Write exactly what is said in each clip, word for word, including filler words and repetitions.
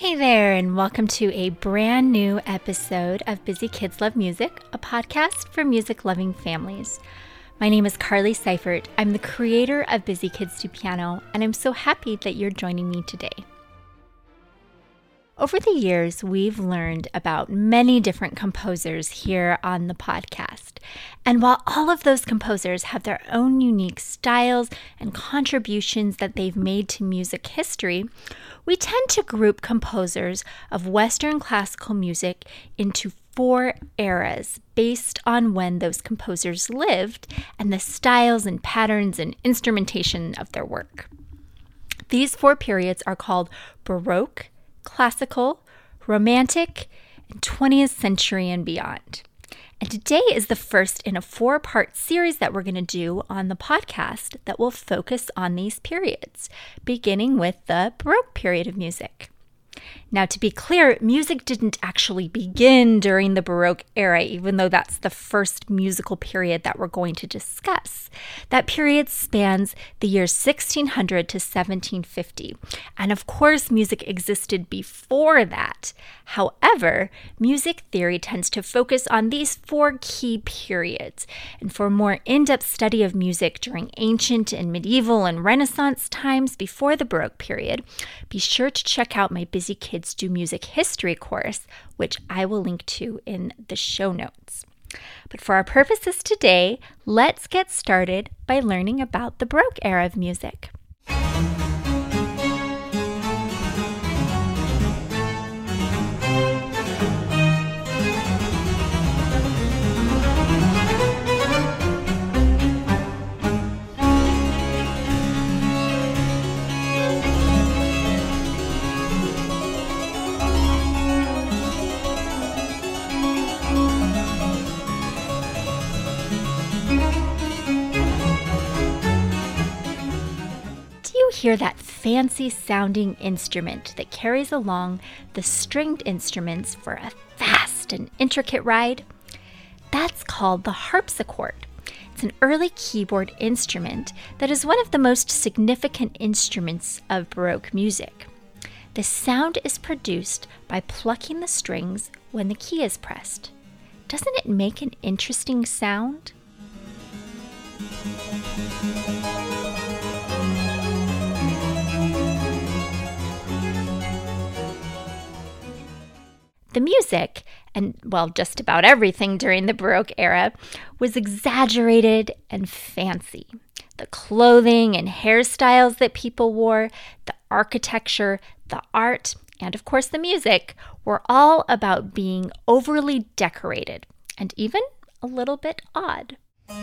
Hey there, and welcome to a brand new episode of Busy Kids Love Music, a podcast for music-loving families. My name is Carly Seifert. I'm the creator of Busy Kids Do Piano, and I'm so happy that you're joining me today. Over the years, we've learned about many different composers here on the podcast. And while all of those composers have their own unique styles and contributions that they've made to music history, we tend to group composers of Western classical music into four eras based on when those composers lived and the styles and patterns and instrumentation of their work. These four periods are called Baroque, Classical, Romantic, and twentieth century and beyond. And today is the first in a four-part series that we're going to do on the podcast that will focus on these periods, beginning with the Baroque period of music. Now, to be clear, music didn't actually begin during the Baroque era, even though that's the first musical period that we're going to discuss. That period spans the years sixteen hundred to seventeen fifty. And of course, music existed before that. However, music theory tends to focus on these four key periods. And for a more in-depth study of music during ancient and medieval and Renaissance times before the Baroque period, be sure to check out my Busy Kids Do Music History course, which I will link to in the show notes. But for our purposes today, let's get started by learning about the Baroque era of music. Hear that fancy sounding instrument that carries along the stringed instruments for a fast and intricate ride? That's called the harpsichord. It's an early keyboard instrument that is one of the most significant instruments of Baroque music. The sound is produced by plucking the strings when the key is pressed. Doesn't it make an interesting sound? The music, and well, just about everything during the Baroque era, was exaggerated and fancy. The clothing and hairstyles that people wore, the architecture, the art, and of course the music were all about being overly decorated and even a little bit odd.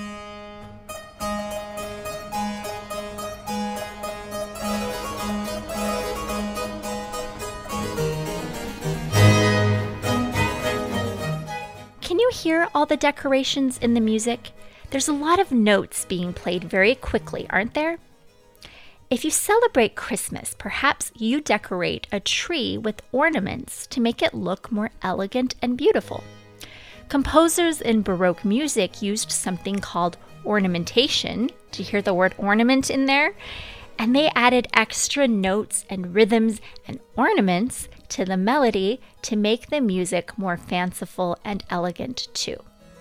Can you hear all the decorations in the music? There's a lot of notes being played very quickly, aren't there? If you celebrate Christmas, perhaps you decorate a tree with ornaments to make it look more elegant and beautiful. Composers in Baroque music used something called ornamentation. Do you hear the word ornament in there? And they added extra notes and rhythms and ornaments to the melody to make the music more fanciful and elegant too.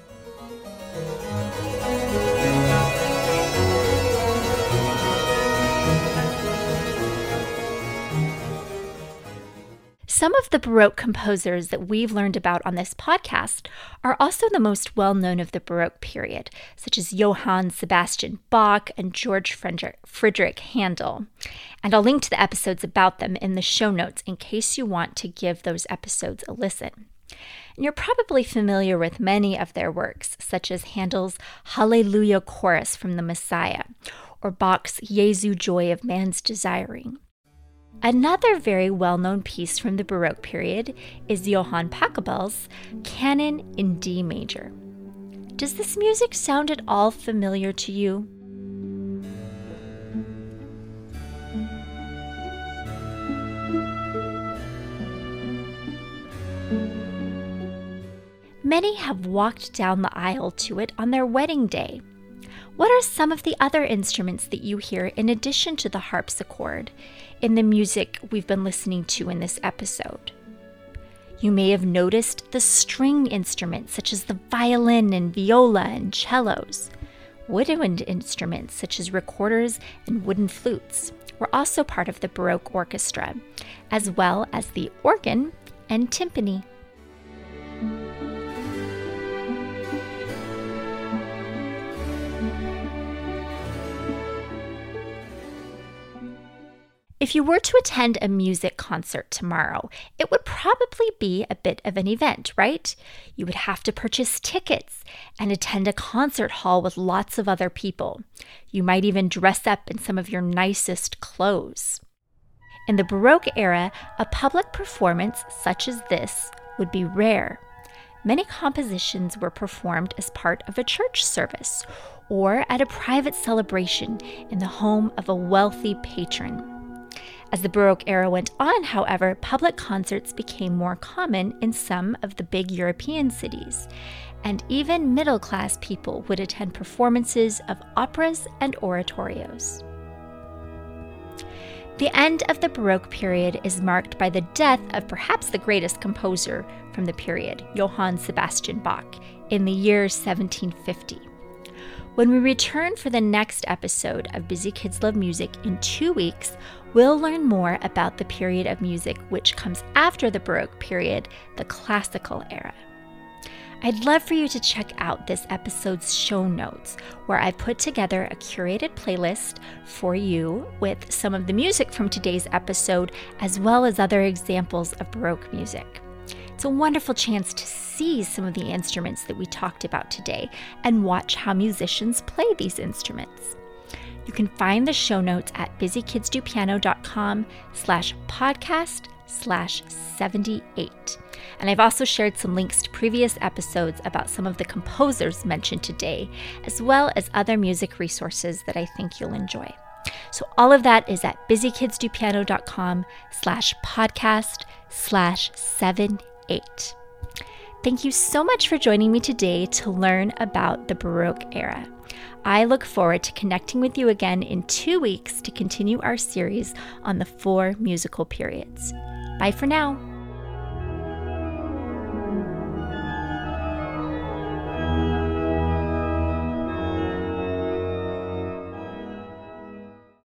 Some of the Baroque composers that we've learned about on this podcast are also the most well-known of the Baroque period, such as Johann Sebastian Bach and George Friedrich Handel. And I'll link to the episodes about them in the show notes in case you want to give those episodes a listen. And you're probably familiar with many of their works, such as Handel's Hallelujah Chorus from the Messiah, or Bach's Jesu Joy of Man's Desiring. Another very well-known piece from the Baroque period is Johann Pachelbel's Canon in D major. Does this music sound at all familiar to you? Many have walked down the aisle to it on their wedding day. What are some of the other instruments that you hear in addition to the harpsichord in the music we've been listening to in this episode? You may have noticed the string instruments such as the violin and viola and cellos. Woodwind instruments such as recorders and wooden flutes were also part of the Baroque orchestra, as well as the organ and timpani. If you were to attend a music concert tomorrow, it would probably be a bit of an event, right? You would have to purchase tickets and attend a concert hall with lots of other people. You might even dress up in some of your nicest clothes. In the Baroque era, a public performance such as this would be rare. Many compositions were performed as part of a church service or at a private celebration in the home of a wealthy patron. As the Baroque era went on, however, public concerts became more common in some of the big European cities, and even middle-class people would attend performances of operas and oratorios. The end of the Baroque period is marked by the death of perhaps the greatest composer from the period, Johann Sebastian Bach, in the year seventeen fifty. When we return for the next episode of Busy Kids Love Music in two weeks, we'll learn more about the period of music which comes after the Baroque period, the Classical era. I'd love for you to check out this episode's show notes, where I put together a curated playlist for you with some of the music from today's episode, as well as other examples of Baroque music. It's a wonderful chance to see some of the instruments that we talked about today and watch how musicians play these instruments. You can find the show notes at busykidsdopiano.com slash podcast slash 78. And I've also shared some links to previous episodes about some of the composers mentioned today, as well as other music resources that I think you'll enjoy. So all of that is at busykidsdopiano.com slash podcast slash 78. Eight. Thank you so much for joining me today to learn about the Baroque era. I look forward to connecting with you again in two weeks to continue our series on the four musical periods. Bye for now.